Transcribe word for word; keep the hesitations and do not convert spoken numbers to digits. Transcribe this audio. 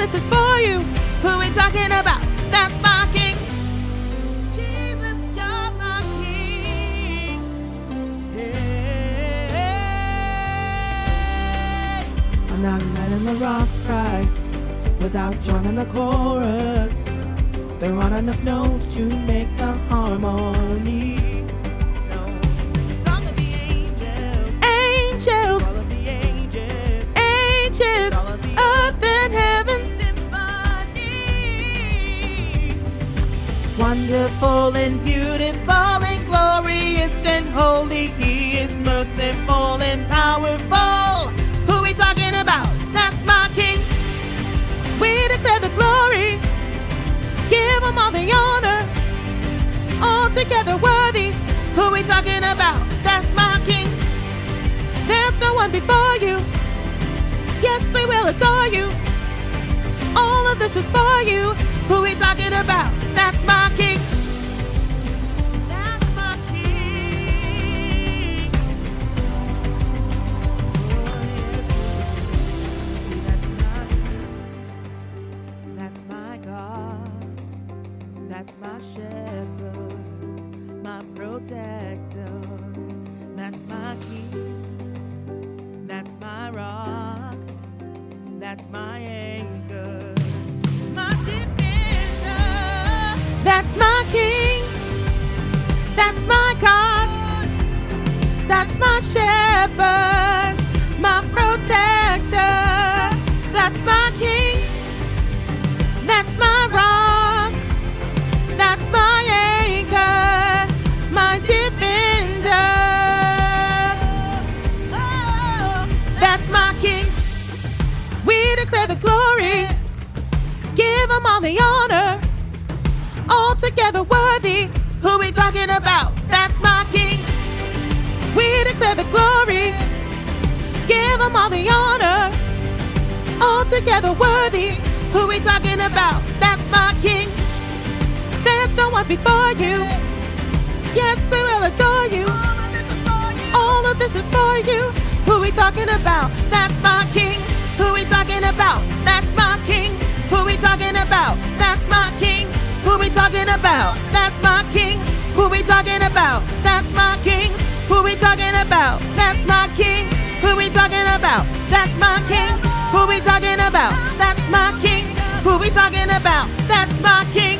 this is for you. Who we talking about? That's my King. Jesus, you're my King. Hey, I'm not letting the rocks cry without joining the chorus. There aren't enough notes to make the harmony. No, song of the angels, angels, all of the angels, angels, all of the earth and heaven symphony. Wonderful and beautiful and glorious and holy, He is merciful and powerful. Who we talking about? That's my King. We declare the glory. Give Him all the honor, altogether worthy. Who we talking about? That's my King. There's no one before you. Yes, we will adore you. All of this is for you. Who we talking about? That's my King. That's my King. Oh, yes. See, that's my King. That's my God. That's my shepherd, my protector. That's my King. That's my rock. That's my anchor, my defender. That's my King. That's my God. That's my shepherd, my protector. That's my King. That's my rock. That's my anchor, my defender. Oh, that's my King. We declare the glory. Give Him all the honor, altogether worthy. Who we talking about? That's my King. We declare the glory. Give Him all the honor, altogether worthy. Who we talking about? That's my King. There's no one before you. Yes, we will adore you. All of this is for you. Who we talking about? That's my King. Who we talking about? That's my King. Who we talking about? That's my King. Who we talking about? That's my King. Who we talking about? That's my King. Who we talking about? That's my King. Who we talking about? That's my King. Who we talking about? That's my King. Who we talking about? That's my King.